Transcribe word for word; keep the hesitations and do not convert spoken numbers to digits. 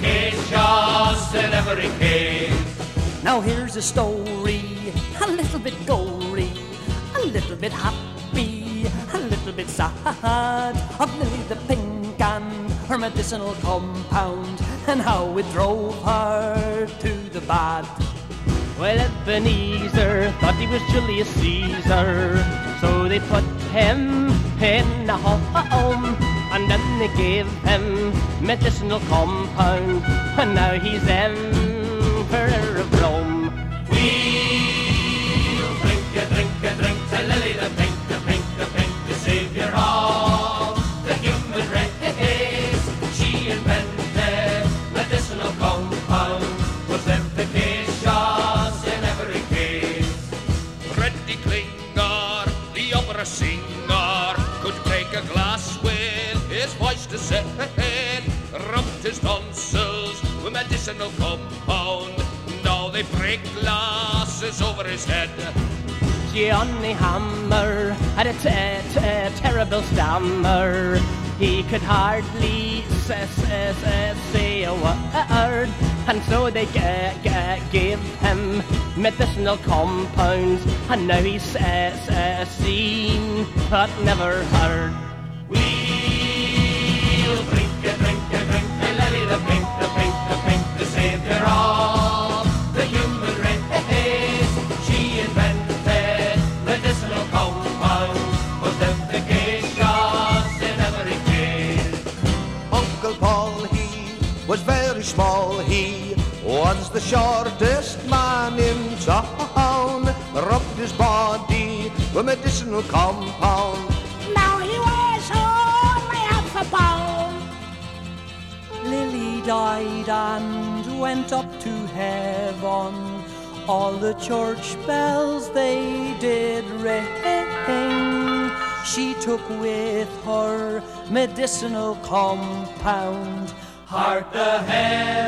efficacious in every case. Now here's a story, a little bit gory, a little bit happy, a little bit sad, of Lily the Pink and her medicinal compound, and how it drove her to the bad. Well, Ebenezer thought he was Julius Caesar, so they put him in a home, and then they gave him medicinal compound, and now he's Emperor of Rome. We'll drink a drink a drink to Lily the Pink, the Pink, the Pink, the saviour of the human race. She invented medicinal compound, was efficacious in every case. Freddie Klinger, the opera singer, could break a glass with his voice to say, rubbed his tonsils with medicinal compound. Now they break glasses over his head. Johnny Hammer had a t- t- terrible stammer. He could hardly s- s- s- say a word, and so they g- g- gave him medicinal compounds, and now he's s- s- seen but never heard. We'll drink a drink a drink to Lily the Pink, the Pink, the Pink, the saviour of the human race. She invented medicinal compound, was efficacious in every case. Uncle Paul, he was very small. He was the shortest man in town. Rubbed his body with medicinal compound. Now he was only half a pound. Lily died and went up to heaven. All the church bells they did ring. She took with her medicinal compound. Heart the head